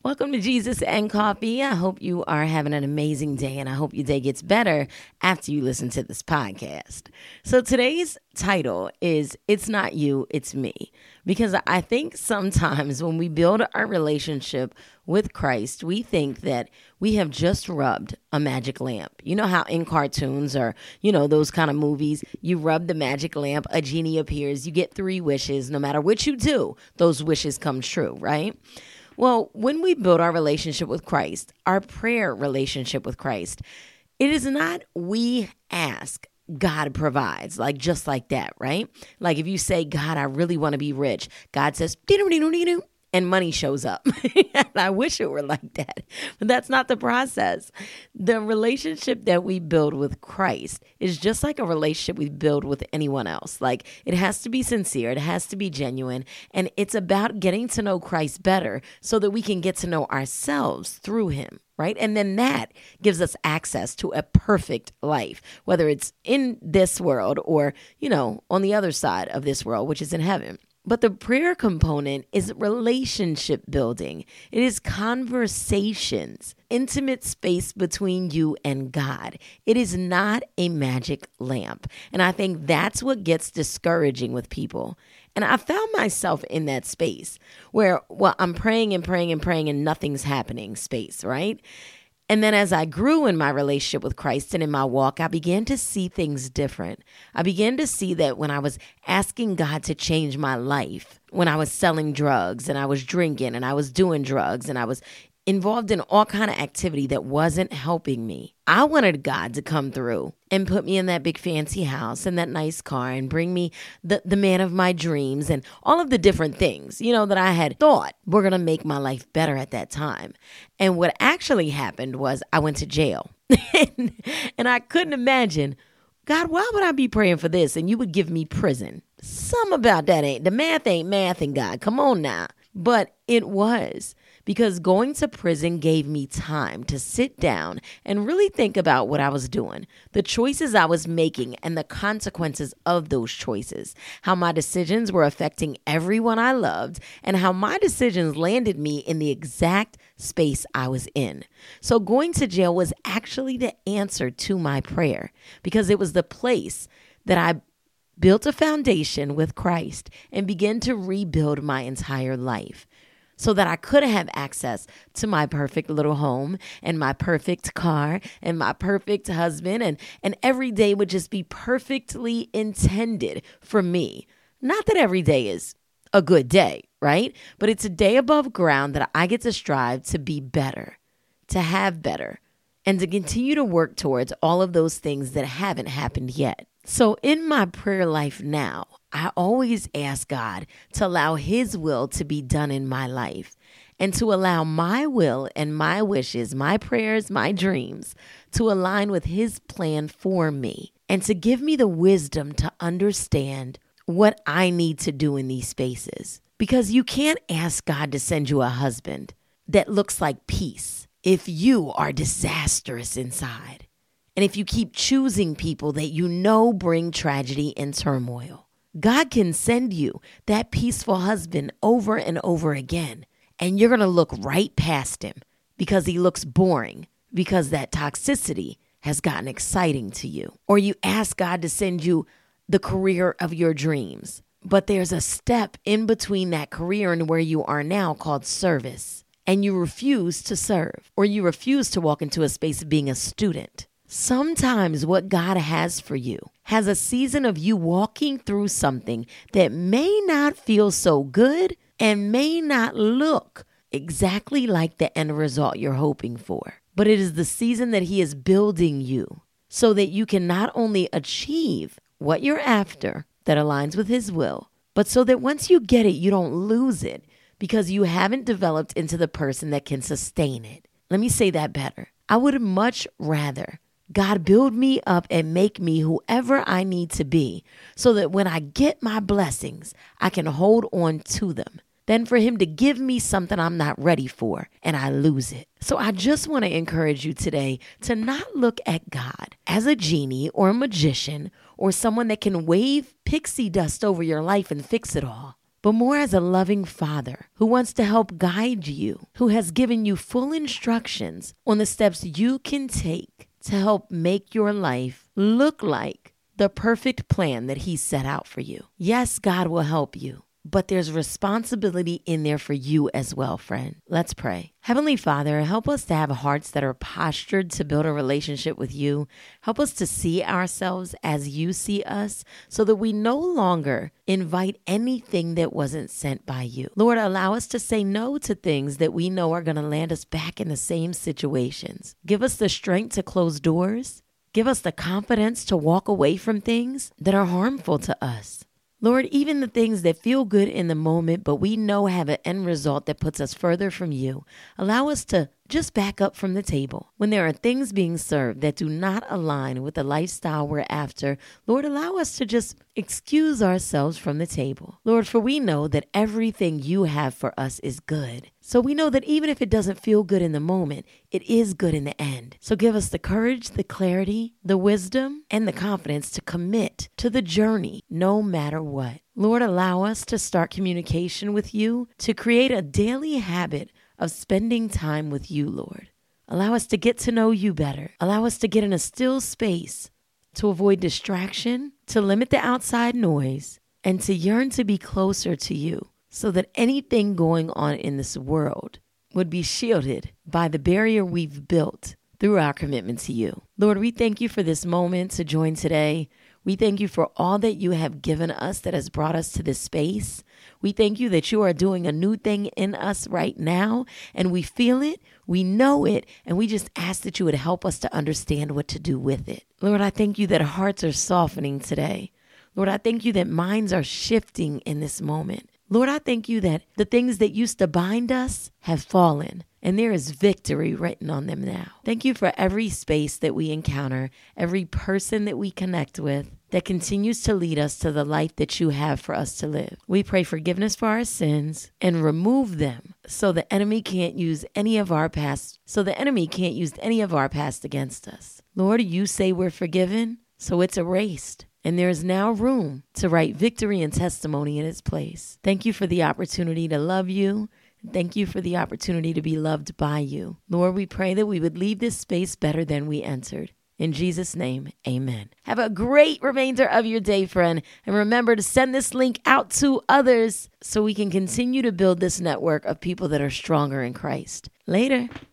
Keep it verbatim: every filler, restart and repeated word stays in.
Welcome to Jesus and Coffee. I hope you are having an amazing day, and I hope your day gets better after you listen to this podcast. So today's title is It's Not You, It's Me. Because I think sometimes when we build our relationship with Christ, we think that we have just rubbed a magic lamp. You know how in cartoons or, you know, those kind of movies, you rub the magic lamp, a genie appears, you get three wishes. No matter what you do, those wishes come true, right? Well, when we build our relationship with Christ, our prayer relationship with Christ, it is not we ask, God provides, like just like that, right? Like if you say, God, I really want to be rich, God says, dee-doo-dee-doo-dee-doo, and money shows up. And I wish it were like that, but that's not the process. The relationship that we build with Christ is just like a relationship we build with anyone else. Like it has to be sincere, it has to be genuine, and it's about getting to know Christ better so that we can get to know ourselves through him. Right? And then that gives us access to a perfect life, whether it's in this world or, you know, on the other side of this world, which is in heaven. But the prayer component is relationship building. It is conversations, intimate space between you and God. It is not a magic lamp. And I think that's what gets discouraging with people. And I found myself in that space where, well, I'm praying and praying and praying and nothing's happening space, right? And then as I grew in my relationship with Christ and in my walk, I began to see things different. I began to see that when I was asking God to change my life, when I was selling drugs and I was drinking and I was doing drugs and I was involved in all kind of activity that wasn't helping me, I wanted God to come through and put me in that big fancy house and that nice car and bring me the, the man of my dreams and all of the different things, you know, that I had thought were going to make my life better at that time. And what actually happened was I went to jail. and, and I couldn't imagine, God, why would I be praying for this? And you would give me prison. Some about that ain't, the math ain't mathing, God. Come on now. But it was. Because going to prison gave me time to sit down and really think about what I was doing, the choices I was making, and the consequences of those choices, how my decisions were affecting everyone I loved, and how my decisions landed me in the exact space I was in. So going to jail was actually the answer to my prayer, because it was the place that I built a foundation with Christ and began to rebuild my entire life, so that I could have access to my perfect little home and my perfect car and my perfect husband, and, and every day would just be perfectly intended for me. Not that every day is a good day, right? But it's a day above ground that I get to strive to be better, to have better, and to continue to work towards all of those things that haven't happened yet. So in my prayer life now, I always ask God to allow his will to be done in my life and to allow my will and my wishes, my prayers, my dreams to align with his plan for me and to give me the wisdom to understand what I need to do in these spaces. Because you can't ask God to send you a husband that looks like peace if you are disastrous inside. And if you keep choosing people that you know bring tragedy and turmoil. God can send you that peaceful husband over and over again, and you're going to look right past him because he looks boring, because that toxicity has gotten exciting to you. Or you ask God to send you the career of your dreams, but there's a step in between that career and where you are now called service, and you refuse to serve, or you refuse to walk into a space of being a student. Sometimes what God has for you has a season of you walking through something that may not feel so good and may not look exactly like the end result you're hoping for. But it is the season that he is building you so that you can not only achieve what you're after that aligns with his will, but so that once you get it, you don't lose it because you haven't developed into the person that can sustain it. Let me say that better. I would much rather God build me up and make me whoever I need to be so that when I get my blessings, I can hold on to them than for him to give me something I'm not ready for and I lose it. So I just want to encourage you today to not look at God as a genie or a magician or someone that can wave pixie dust over your life and fix it all. but more as a loving Father who wants to help guide you, who has given you full instructions on the steps you can take to help make your life look like the perfect plan that He set out for you. Yes, God will help you, but there's responsibility in there for you as well, friend. Let's pray. Heavenly Father, help us to have hearts that are postured to build a relationship with you. Help us to see ourselves as you see us so that we no longer invite anything that wasn't sent by you. Lord, allow us to say no to things that we know are going to land us back in the same situations. Give us the strength to close doors. Give us the confidence to walk away from things that are harmful to us. Lord, even the things that feel good in the moment, but we know have an end result that puts us further from you, allow us to just back up from the table. When there are things being served that do not align with the lifestyle we're after, Lord, allow us to just excuse ourselves from the table. Lord, for we know that everything you have for us is good. So we know that even if it doesn't feel good in the moment, it is good in the end. So give us the courage, the clarity, the wisdom, and the confidence to commit to the journey no matter what. Lord, allow us to start communication with you, to create a daily habit of spending time with you, Lord. Allow us to get to know you better. Allow us to get in a still space, to avoid distraction, to limit the outside noise, and to yearn to be closer to you so that anything going on in this world would be shielded by the barrier we've built through our commitment to you. Lord, we thank you for this moment to join today. We thank you for all that you have given us that has brought us to this space. We thank you that you are doing a new thing in us right now, and we feel it, we know it, and we just ask that you would help us to understand what to do with it. Lord, I thank you that hearts are softening today. Lord, I thank you that minds are shifting in this moment. Lord, I thank you that the things that used to bind us have fallen, and there is victory written on them now. Thank you for every space that we encounter, every person that we connect with that continues to lead us to the life that you have for us to live. We pray forgiveness for our sins and remove them so the enemy can't use any of our past, so the enemy can't use any of our past against us. Lord, you say we're forgiven, so it's erased. And there is now room to write victory and testimony in its place. Thank you for the opportunity to love you. Thank you for the opportunity to be loved by you. Lord, we pray that we would leave this space better than we entered. In Jesus' name, amen. Have a great remainder of your day, friend. And remember to send this link out to others so we can continue to build this network of people that are stronger in Christ. Later.